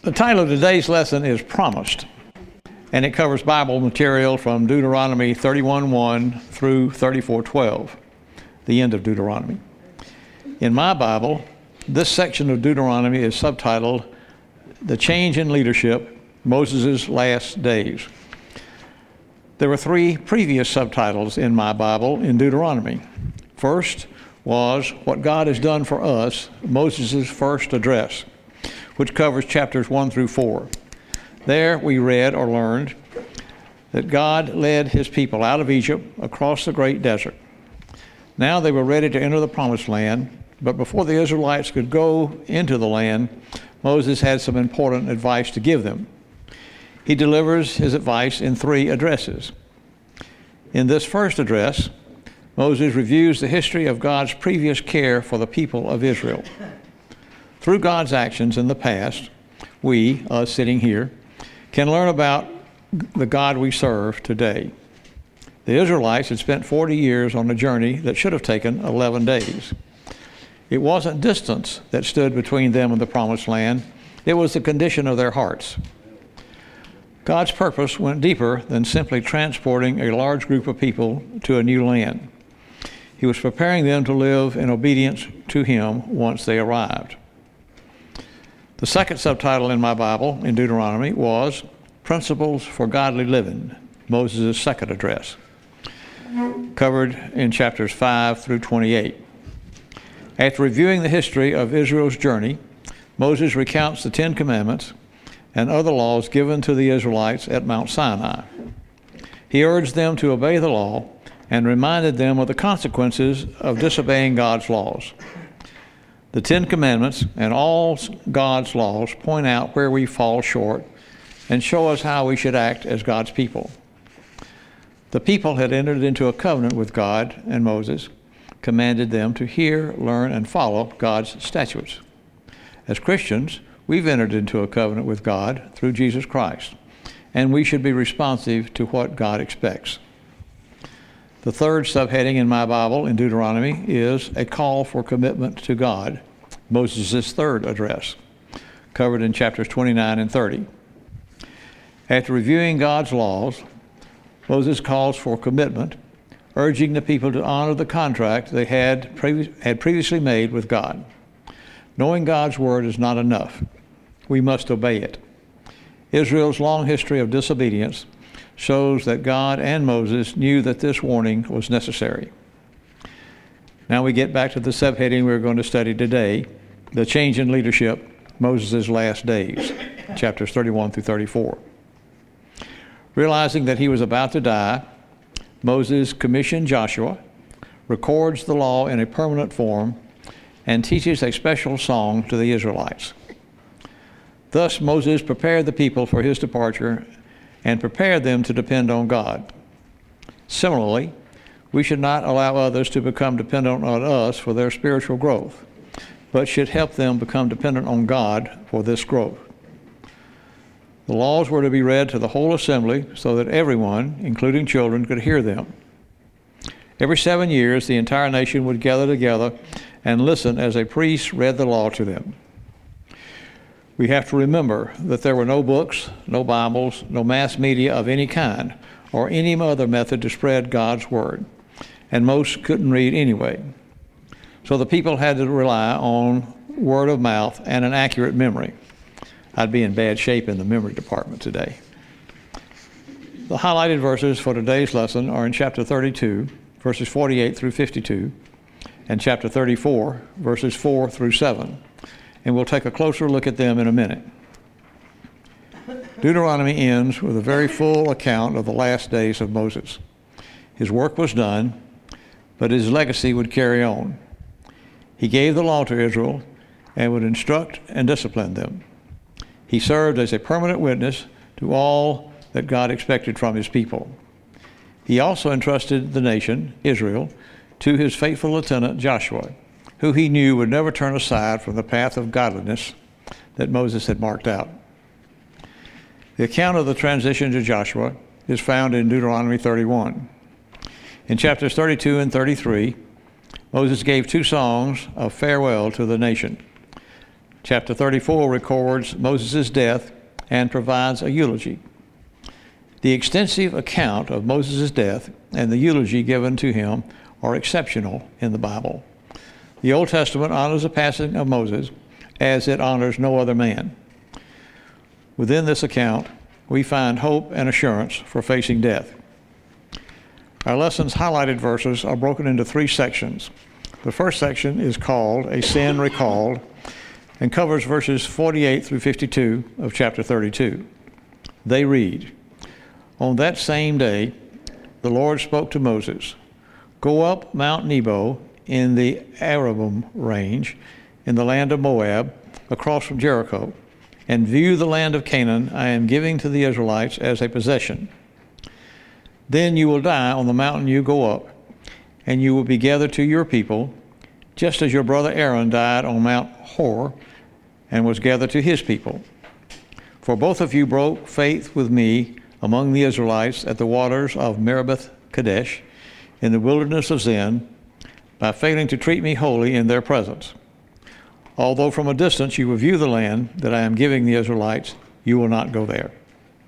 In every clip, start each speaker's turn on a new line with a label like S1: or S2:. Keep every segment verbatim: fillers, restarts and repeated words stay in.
S1: The title of today's lesson is Promised, and it covers Bible material from Deuteronomy thirty-one one through thirty-four twelve, the end of Deuteronomy. In my Bible, this section of Deuteronomy is subtitled, The Change in Leadership, Moses' Last Days. There were three previous subtitles in my Bible in Deuteronomy. First was What God Has Done for Us, Moses' First Address, which covers chapters one through four. There we read or learned that God led his people out of Egypt across the great desert. Now they were ready to enter the promised land, but before the Israelites could go into the land, Moses had some important advice to give them. He delivers his advice in three addresses. In this first address, Moses reviews the history of God's previous care for the people of Israel. Through God's actions in the past, we, us sitting here, can learn about the God we serve today. The Israelites had spent forty years on a journey that should have taken eleven days. It wasn't distance that stood between them and the promised land. It was the condition of their hearts. God's purpose went deeper than simply transporting a large group of people to a new land. He was preparing them to live in obedience to him once they arrived. The second subtitle in my Bible, in Deuteronomy, was Principles for Godly Living, Moses' second address, covered in chapters five through twenty-eight. After reviewing the history of Israel's journey, Moses recounts the Ten Commandments and other laws given to the Israelites at Mount Sinai. He urged them to obey the law and reminded them of the consequences of disobeying God's laws. The Ten Commandments and all God's laws point out where we fall short and show us how we should act as God's people. The people had entered into a covenant with God, and Moses commanded them to hear, learn, and follow God's statutes. As Christians, we've entered into a covenant with God through Jesus Christ, and we should be responsive to what God expects. The third subheading in my Bible in Deuteronomy is a call for commitment to God, Moses' third address, covered in chapters twenty-nine and thirty. After reviewing God's laws, Moses calls for commitment, urging the people to honor the contract they had, previ- had previously made with God. Knowing God's word is not enough. We must obey it. Israel's long history of disobedience shows that God and Moses knew that this warning was necessary. Now we get back to the subheading we're going to study today, the change in leadership, Moses' last days, chapters thirty-one through thirty-four. Realizing that he was about to die, Moses commissioned Joshua, records the law in a permanent form, and teaches a special song to the Israelites. Thus Moses prepared the people for his departure and prepared them to depend on God. Similarly, we should not allow others to become dependent on us for their spiritual growth, but should help them become dependent on God for this growth. The laws were to be read to the whole assembly so that everyone, including children, could hear them. Every seven years, the entire nation would gather together and listen as a priest read the law to them. We have to remember that there were no books, no Bibles, no mass media of any kind, or any other method to spread God's word, and most couldn't read anyway. So the people had to rely on word of mouth and an accurate memory. I'd be in bad shape in the memory department today. The highlighted verses for today's lesson are in chapter thirty-two, verses forty-eight through fifty-two, and chapter thirty-four, verses four through seven. And we'll take a closer look at them in a minute. Deuteronomy ends with a very full account of the last days of Moses. His work was done, but his legacy would carry on. He gave the law to Israel and would instruct and discipline them. He served as a permanent witness to all that God expected from his people. He also entrusted the nation, Israel, to his faithful lieutenant Joshua, who he knew would never turn aside from the path of godliness that Moses had marked out. The account of the transition to Joshua is found in Deuteronomy thirty-one. In chapters thirty-two and thirty-three, Moses gave two songs of farewell to the nation. Chapter thirty-four records Moses' death and provides a eulogy. The extensive account of Moses' death and the eulogy given to him are exceptional in the Bible. The Old Testament honors the passing of Moses as it honors no other man. Within this account, we find hope and assurance for facing death. Our lesson's highlighted verses are broken into three sections. The first section is called A Sin Recalled and covers verses forty-eight through fifty-two of chapter thirty-two. They read, "On that same day, the Lord spoke to Moses, 'Go up Mount Nebo in the Arabim range in the land of Moab, across from Jericho, and view the land of Canaan I am giving to the Israelites as a possession. Then you will die on the mountain you go up, and you will be gathered to your people, just as your brother Aaron died on Mount Hor and was gathered to his people. For both of you broke faith with me among the Israelites at the waters of Meribah Kadesh in the wilderness of Zin by failing to treat me holy in their presence. Although from a distance you will view the land that I am giving the Israelites, you will not go there.'"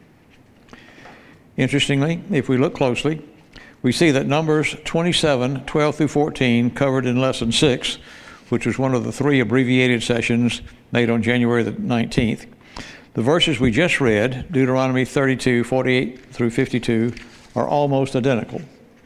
S1: Interestingly, if we look closely, we see that Numbers twenty-seven, twelve through fourteen, covered in Lesson six, which was one of the three abbreviated sessions made on January the nineteenth. The verses we just read, Deuteronomy thirty-two, forty-eight through fifty-two, are almost identical.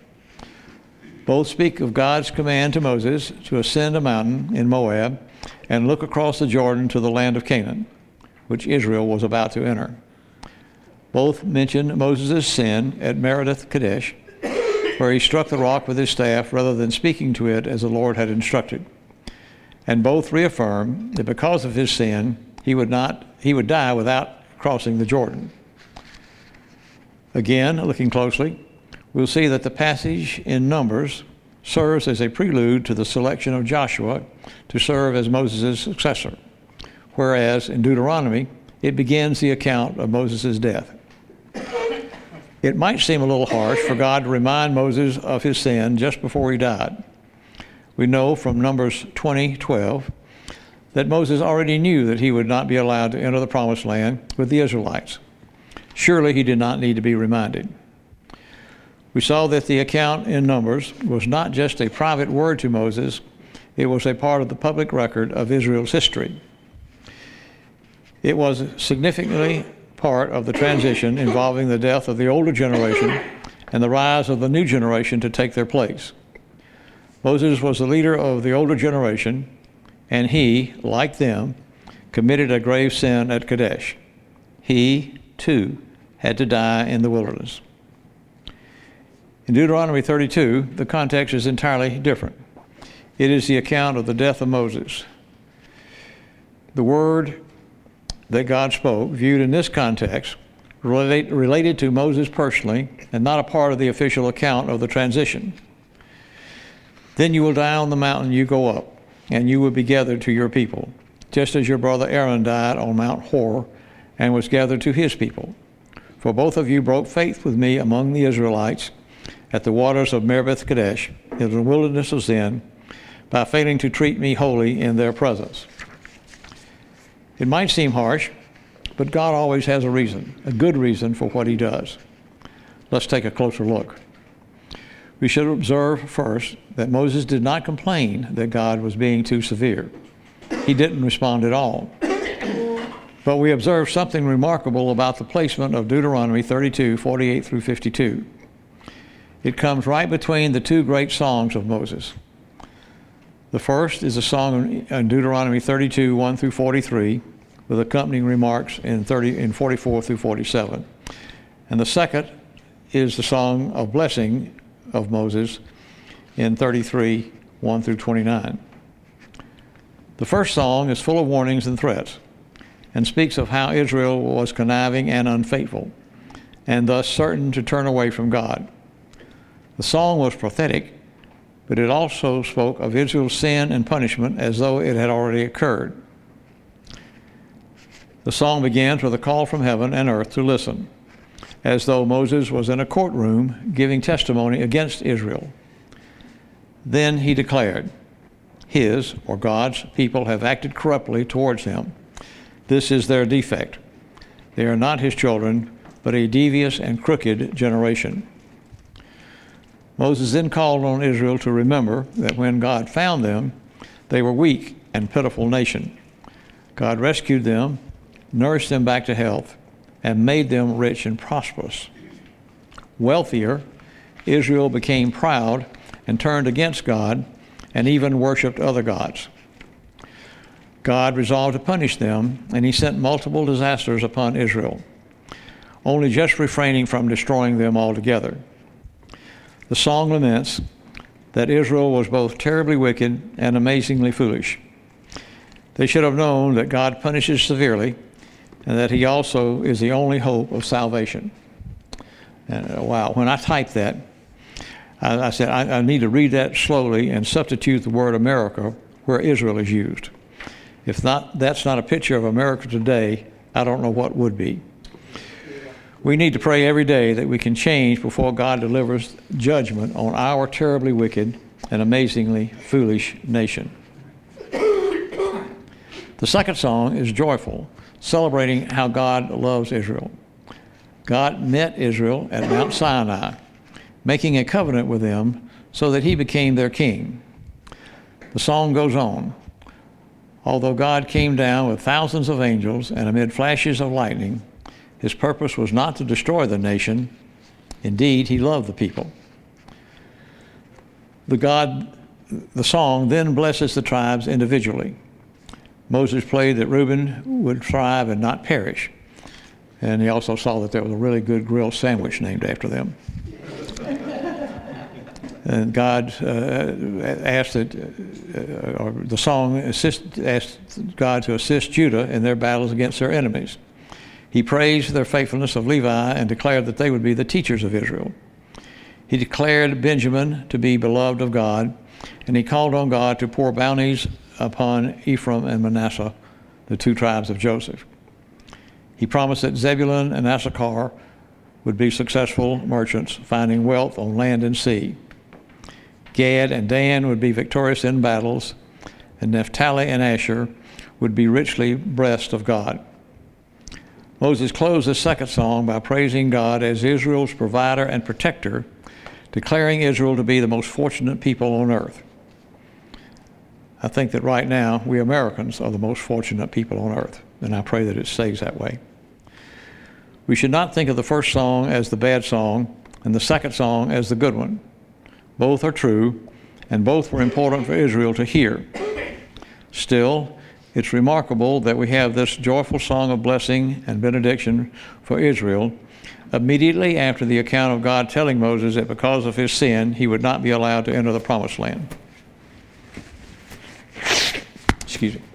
S1: Both speak of God's command to Moses to ascend a mountain in Moab and look across the Jordan to the land of Canaan, which Israel was about to enter. Both mention Moses' sin at Meribah Kadesh, where he struck the rock with his staff rather than speaking to it as the Lord had instructed. And both reaffirm that because of his sin, he would not, he would die without crossing the Jordan. Again, looking closely, we'll see that the passage in Numbers serves as a prelude to the selection of Joshua to serve as Moses' successor, whereas in Deuteronomy, it begins the account of Moses' death. It might seem a little harsh for God to remind Moses of his sin just before he died. We know from Numbers twenty, twelve that Moses already knew that he would not be allowed to enter the promised land with the Israelites. Surely he did not need to be reminded. We saw that the account in Numbers was not just a private word to Moses, it was a part of the public record of Israel's history. It was significantly part of the transition involving the death of the older generation and the rise of the new generation to take their place. Moses was the leader of the older generation, and he, like them, committed a grave sin at Kadesh. He, too, had to die in the wilderness. In Deuteronomy thirty-two, the context is entirely different. It is the account of the death of Moses. The word that God spoke, viewed in this context, relate, related to Moses personally and not a part of the official account of the transition. Then you will die on the mountain you go up, and you will be gathered to your people, just as your brother Aaron died on Mount Hor and was gathered to his people. For both of you broke faith with me among the Israelites at the waters of Meribah Kadesh in the wilderness of Zin by failing to treat me holy in their presence. It might seem harsh, but God always has a reason, a good reason for what he does. Let's take a closer look. We should observe first that Moses did not complain that God was being too severe. He didn't respond at all. But we observe something remarkable about the placement of Deuteronomy thirty-two, forty-eight through fifty-two. It comes right between the two great songs of Moses. The first is a song in Deuteronomy thirty-two, one through forty-three, with accompanying remarks in, thirty, in forty-four through forty-seven. And the second is the song of blessing of Moses in thirty-three, one through twenty-nine. The first song is full of warnings and threats and speaks of how Israel was conniving and unfaithful, and thus certain to turn away from God. The song was prophetic, but it also spoke of Israel's sin and punishment as though it had already occurred. The song begins with a call from heaven and earth to listen, as though Moses was in a courtroom giving testimony against Israel. Then he declared, his, or God's, people have acted corruptly towards him. This is their defect. They are not his children, but a devious and crooked generation. Moses then called on Israel to remember that when God found them, they were weak and pitiful nation. God rescued them, nourished them back to health, and made them rich and prosperous. Wealthier, Israel became proud and turned against God and even worshiped other gods. God resolved to punish them, and he sent multiple disasters upon Israel, only just refraining from destroying them altogether. The song laments that Israel was both terribly wicked and amazingly foolish. They should have known that God punishes severely and that he also is the only hope of salvation. And, uh, wow, when I typed that, I, I said I, I need to read that slowly and substitute the word America where Israel is used. If not, that's not a picture of America today, I don't know what would be. We need to pray every day that we can change before God delivers judgment on our terribly wicked and amazingly foolish nation. The second song is joyful, celebrating how God loves Israel. God met Israel at Mount Sinai, making a covenant with them so that he became their king. The song goes on. Although God came down with thousands of angels and amid flashes of lightning, his purpose was not to destroy the nation. Indeed, he loved the people. The God, the song then blesses the tribes individually. Moses prayed that Reuben would thrive and not perish. And he also saw that there was a really good grilled sandwich named after them. And God uh, asked that, uh, or the song assist, asked God to assist Judah in their battles against their enemies. He praised their faithfulness of Levi and declared that they would be the teachers of Israel. He declared Benjamin to be beloved of God, and he called on God to pour bounties upon Ephraim and Manasseh, the two tribes of Joseph. He promised that Zebulun and Issachar would be successful merchants, finding wealth on land and sea. Gad and Dan would be victorious in battles, and Naphtali and Asher would be richly blessed of God. Moses closed the second song by praising God as Israel's provider and protector, declaring Israel to be the most fortunate people on earth. I think that right now, we Americans are the most fortunate people on earth, and I pray that it stays that way. We should not think of the first song as the bad song and the second song as the good one. Both are true, and both were important for Israel to hear. Still, it's remarkable that we have this joyful song of blessing and benediction for Israel immediately after the account of God telling Moses that because of his sin, he would not be allowed to enter the promised land. Excuse me.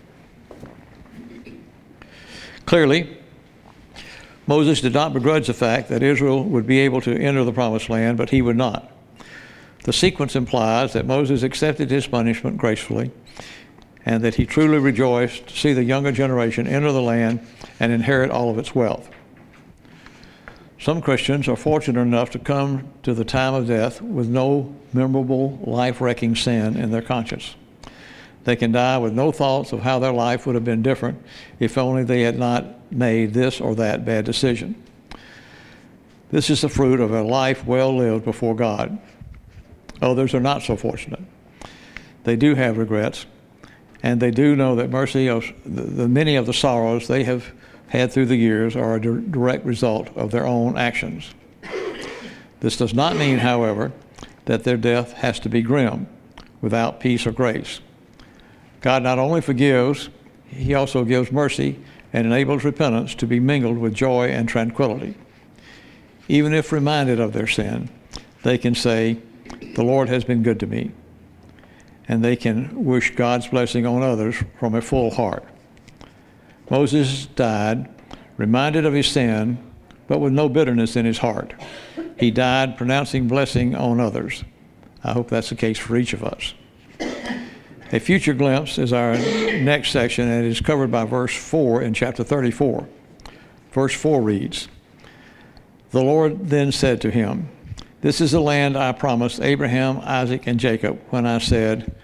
S1: Clearly, Moses did not begrudge the fact that Israel would be able to enter the promised land, but he would not. The sequence implies that Moses accepted his punishment gracefully and that he truly rejoiced to see the younger generation enter the land and inherit all of its wealth. Some Christians are fortunate enough to come to the time of death with no memorable, life-wrecking sin in their conscience. They can die with no thoughts of how their life would have been different if only they had not made this or that bad decision. This is the fruit of a life well lived before God. Others are not so fortunate. They do have regrets, and they do know that mercy of the, the many of the sorrows they have had through the years are a di- direct result of their own actions. This does not mean, however, that their death has to be grim, without peace or grace. God not only forgives, he also gives mercy and enables repentance to be mingled with joy and tranquility. Even if reminded of their sin, they can say, "The Lord has been good to me," and they can wish God's blessing on others from a full heart. Moses died, reminded of his sin, but with no bitterness in his heart. He died pronouncing blessing on others. I hope that's the case for each of us. A future glimpse is our next section, and it is covered by verse four in chapter thirty-four. Verse four reads, "The Lord then said to him, 'This is the land I promised Abraham, Isaac, and Jacob when I said,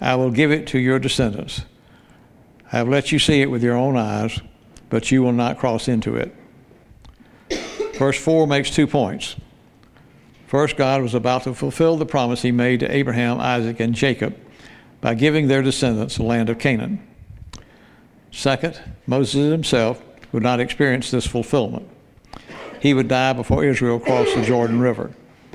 S1: I will give it to your descendants. I have let you see it with your own eyes, but you will not cross into it. Verse four makes two points. First, God was about to fulfill the promise he made to Abraham, Isaac, and Jacob by giving their descendants the land of Canaan. Second, Moses himself would not experience this fulfillment. He would die before Israel crossed the Jordan River.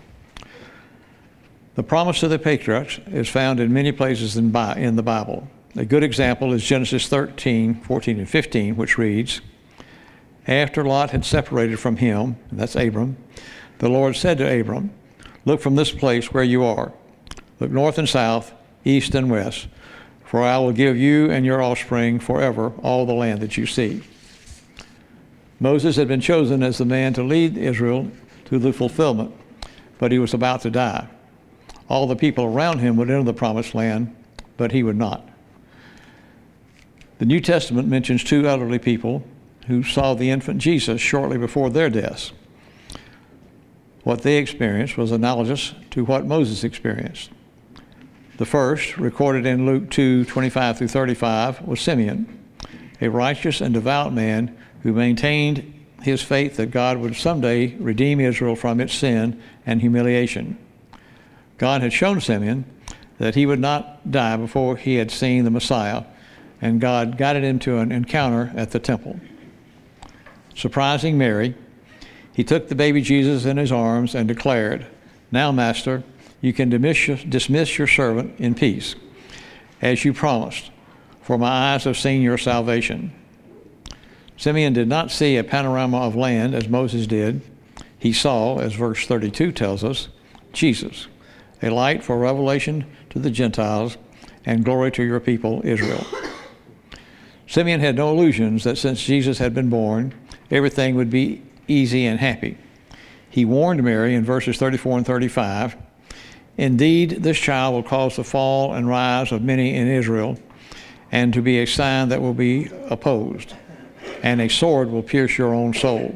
S1: The promise to the patriarchs is found in many places in the Bible. A good example is Genesis thirteen, fourteen, and fifteen, which reads, after Lot had separated from him, and that's Abram, the Lord said to Abram, look from this place where you are. Look north and south, east and west, for I will give you and your offspring forever all the land that you see. Moses had been chosen as the man to lead Israel to the fulfillment, but he was about to die. All the people around him would enter the promised land, but he would not. The New Testament mentions two elderly people who saw the infant Jesus shortly before their deaths. What they experienced was analogous to what Moses experienced. The first, recorded in Luke two, twenty-five through thirty-five, was Simeon, a righteous and devout man who maintained his faith that God would someday redeem Israel from its sin and humiliation. God had shown Simeon that he would not die before he had seen the Messiah, and God guided him to an encounter at the temple. Surprising Mary, he took the baby Jesus in his arms and declared, now, Master, you can dismiss your servant in peace, as you promised, for my eyes have seen your salvation. Simeon did not see a panorama of land as Moses did. He saw, as verse thirty-two tells us, Jesus, a light for revelation to the Gentiles and glory to your people, Israel. Simeon had no illusions that since Jesus had been born, everything would be easy and happy. He warned Mary in verses thirty-four and thirty-five, indeed, this child will cause the fall and rise of many in Israel, and to be a sign that will be opposed, and a sword will pierce your own soul.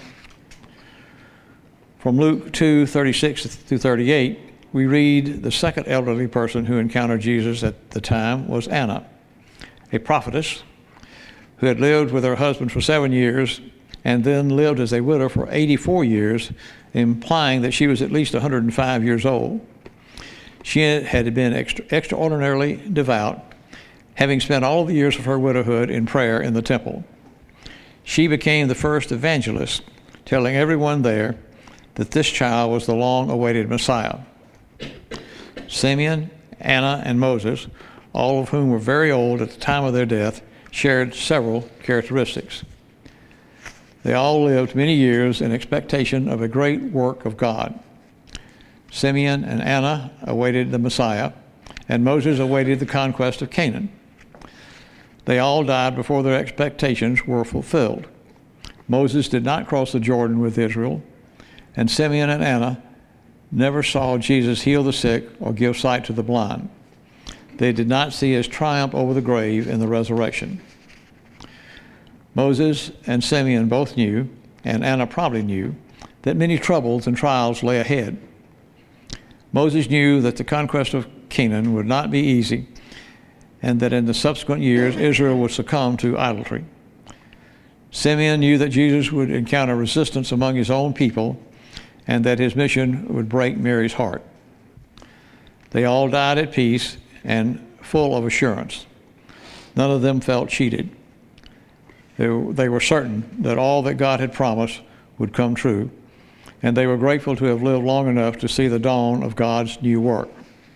S1: From Luke two, thirty-six through thirty-eight, we read the second elderly person who encountered Jesus at the time was Anna, a prophetess who had lived with her husband for seven years and then lived as a widow for eighty-four years, implying that she was at least one hundred five years old. She had been extra, extraordinarily devout, having spent all the years of her widowhood in prayer in the temple. She became the first evangelist, telling everyone there that this child was the long-awaited Messiah. Simeon, Anna, and Moses, all of whom were very old at the time of their death, shared several characteristics. They all lived many years in expectation of a great work of God. Simeon and Anna awaited the Messiah, and Moses awaited the conquest of Canaan. They all died before their expectations were fulfilled. Moses did not cross the Jordan with Israel, and Simeon and Anna never saw Jesus heal the sick or give sight to the blind. They did not see his triumph over the grave in the resurrection. Moses and Simeon both knew, and Anna probably knew, that many troubles and trials lay ahead. Moses knew that the conquest of Canaan would not be easy, and that in the subsequent years Israel would succumb to idolatry. Simeon knew that Jesus would encounter resistance among his own people, and that his mission would break Mary's heart. They all died at peace and full of assurance. None of them felt cheated. They were, they were certain that all that God had promised would come true, and they were grateful to have lived long enough to see the dawn of God's new work.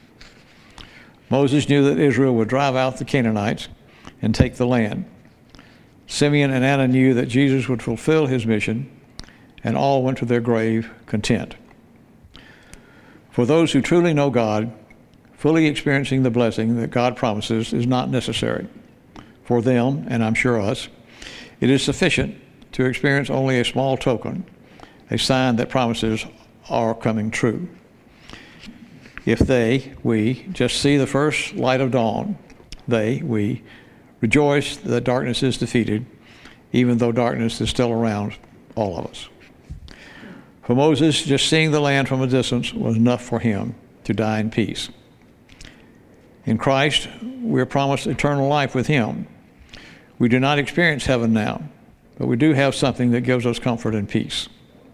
S1: Moses knew that Israel would drive out the Canaanites and take the land. Simeon and Anna knew that Jesus would fulfill his mission, and all went to their grave content. For those who truly know God, fully experiencing the blessing that God promises is not necessary. For them, and I'm sure us, it is sufficient to experience only a small token, a sign that promises are coming true. If they, we, just see the first light of dawn, they, we, rejoice that darkness is defeated, even though darkness is still around all of us. For Moses, just seeing the land from a distance was enough for him to die in peace. In Christ, we are promised eternal life with him. We do not experience heaven now, but we do have something that gives us comfort and peace.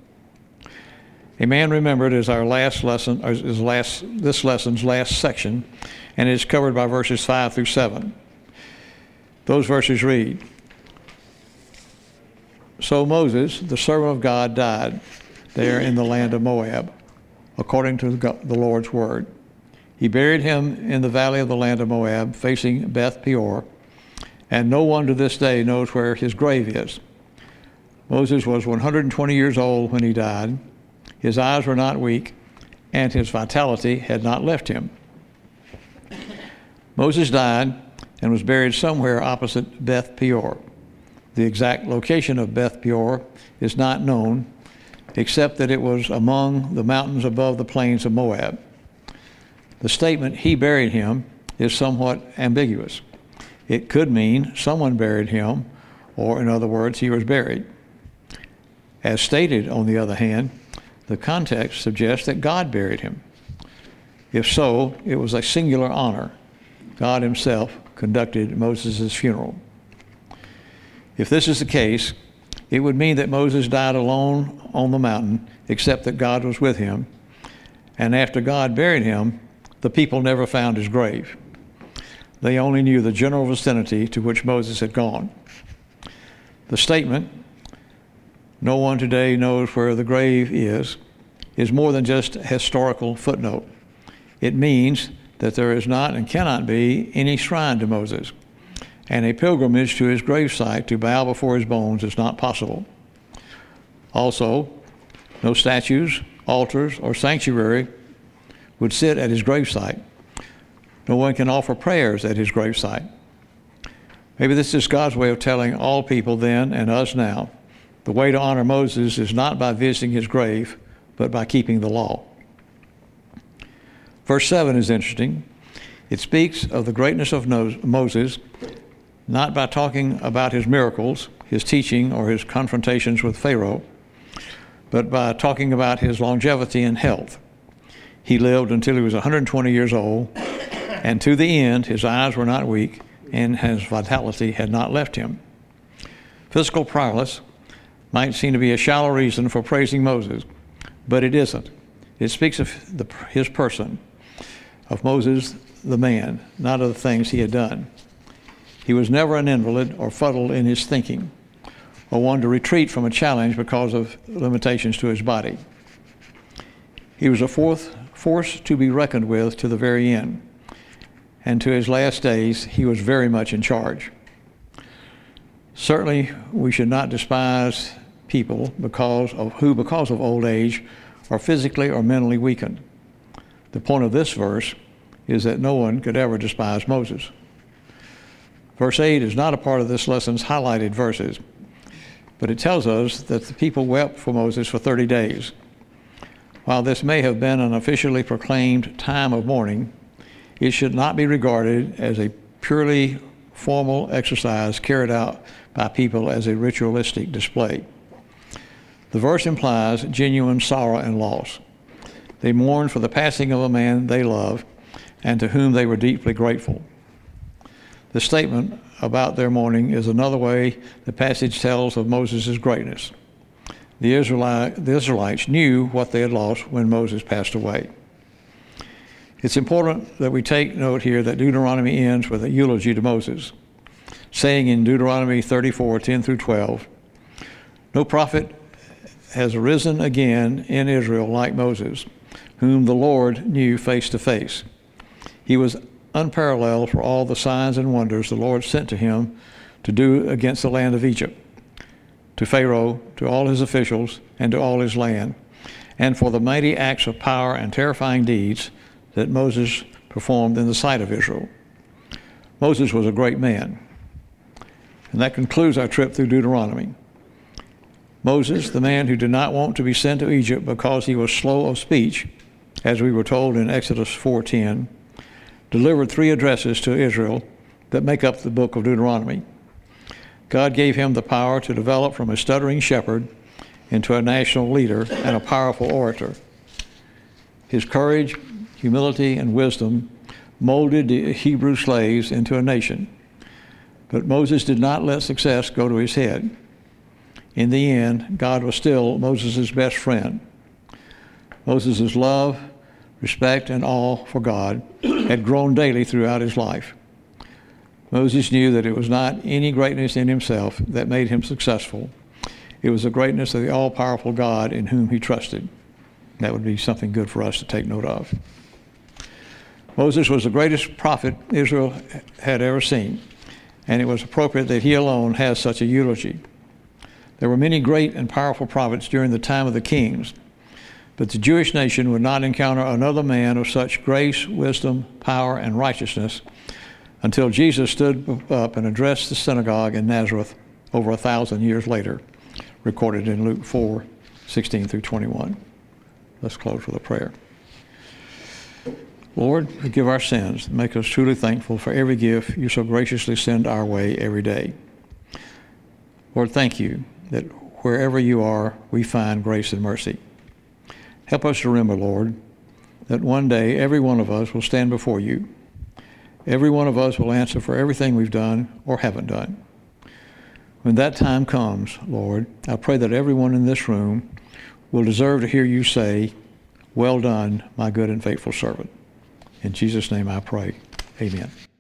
S1: A man remembered is our last lesson, is last, this lesson's last section, and is covered by verses five through seven. Those verses read, "So Moses, the servant of God, died there in the land of Moab, according to the Lord's word. He buried him in the valley of the land of Moab, facing Beth Peor, and no one to this day knows where his grave is. Moses was one hundred twenty years old when he died. His eyes were not weak, and his vitality had not left him." Moses died and was buried somewhere opposite Beth Peor. The exact location of Beth Peor is not known, except that it was among the mountains above the plains of Moab. The statement, "he buried him," is somewhat ambiguous. It could mean someone buried him, or in other words, he was buried. As stated, on the other hand, the context suggests that God buried him. If so, it was a singular honor. God himself conducted Moses' funeral. If this is the case, it would mean that Moses died alone on the mountain, except that God was with him. And after God buried him, the people never found his grave. They only knew the general vicinity to which Moses had gone. The statement, "No one today knows where the grave is," is more than just a historical footnote. It means that there is not and cannot be any shrine to Moses, and a pilgrimage to his gravesite to bow before his bones is not possible. Also, no statues, altars, or sanctuary would sit at his gravesite. No one can offer prayers at his gravesite. Maybe this is God's way of telling all people then and us now, the way to honor Moses is not by visiting his grave, but by keeping the law. Verse seven is interesting. It speaks of the greatness of Moses, not by talking about his miracles, his teaching, or his confrontations with Pharaoh, but by talking about his longevity and health. He lived until he was one hundred twenty years old, and to the end, his eyes were not weak, and his vitality had not left him. Physical prowess might seem to be a shallow reason for praising Moses, but it isn't. It speaks of the, his person, of Moses the man, not of the things he had done. He was never an invalid or fuddled in his thinking, or one to retreat from a challenge because of limitations to his body. He was a fourth force to be reckoned with to the very end, and to his last days, he was very much in charge. Certainly, we should not despise people because of who, because of old age, are physically or mentally weakened. The point of this verse is that no one could ever despise Moses. Verse eight is not a part of this lesson's highlighted verses, but it tells us that the people wept for Moses for thirty days. While this may have been an officially proclaimed time of mourning, it should not be regarded as a purely formal exercise carried out by people as a ritualistic display. The verse implies genuine sorrow and loss. They mourned for the passing of a man they loved and to whom they were deeply grateful. The statement about their mourning is another way the passage tells of Moses' greatness. The, Israelite, the Israelites knew what they had lost when Moses passed away. It's important that we take note here that Deuteronomy ends with a eulogy to Moses, saying in Deuteronomy thirty-four, ten through twelve, "No prophet has arisen again in Israel like Moses, whom the Lord knew face to face. He was unparalleled for all the signs and wonders the Lord sent to him to do against the land of Egypt, to Pharaoh, to all his officials, and to all his land, and for the mighty acts of power and terrifying deeds that Moses performed in the sight of Israel." Moses was a great man. And that concludes our trip through Deuteronomy. Moses, the man who did not want to be sent to Egypt because he was slow of speech, as we were told in Exodus four ten, delivered three addresses to Israel that make up the book of Deuteronomy. God gave him the power to develop from a stuttering shepherd into a national leader and a powerful orator. His courage, humility, and wisdom molded the Hebrew slaves into a nation. But Moses did not let success go to his head. In the end, God was still Moses' best friend. Moses' love, respect, and awe for God had grown daily throughout his life. Moses knew that it was not any greatness in himself that made him successful. It was the greatness of the all-powerful God in whom he trusted. That would be something good for us to take note of. Moses was the greatest prophet Israel had ever seen, and it was appropriate that he alone has such a eulogy. There were many great and powerful prophets during the time of the kings, but the Jewish nation would not encounter another man of such grace, wisdom, power, and righteousness until Jesus stood up and addressed the synagogue in Nazareth over a thousand years later, recorded in Luke four, sixteen through twenty-one. Let's close with a prayer. Lord, forgive our sins and make us truly thankful for every gift you so graciously send our way every day. Lord, thank you that wherever you are, we find grace and mercy. Help us to remember, Lord, that one day every one of us will stand before you. Every one of us will answer for everything we've done or haven't done. When that time comes, Lord, I pray that everyone in this room will deserve to hear you say, "Well done, my good and faithful servant." In Jesus' name I pray. Amen.